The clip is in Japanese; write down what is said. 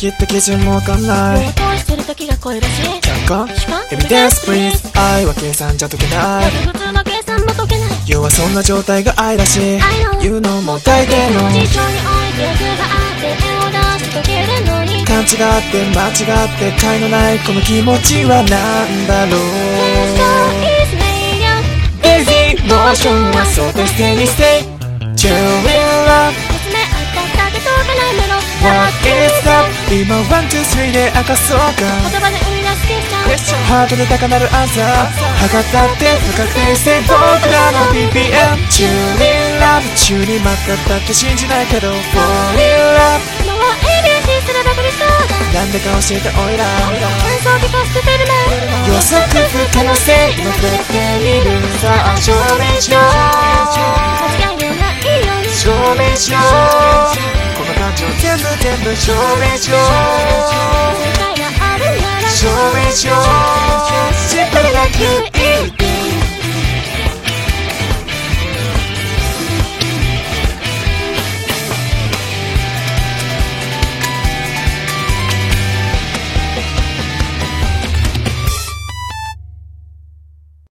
きって基準もわかんない。 恋してる時が恋らしい。 客観エビデンスプリーズ。愛は計算じゃ解けない。 普通の計算も解けない。 要はそんな状態が愛らしい。言うのも大抵の事情において欲があって手を出して解けるのに、 勘違って間違って他意のないこの気持ちはなんだろう。Easy motion はそうとしてに Stay True in love 見つめ合っただけとかないメロ What is up 今 1, 2, 3で明かそうか。 言葉で生み出すクエスチョン、 ハートで高鳴るアンサー。測ったって不確定性僕らの BPM True in love 宙に舞ったって信じないけど Fall in love もう ABC すれば無理そうだ。 なんでか教えておいら演奏聞かせてフェルメン、 予測不可能性今触れている。さあ証明しよう間違いのないように証明しようこの感情全部証明しよう世界があるなら証明しようシンプルな Q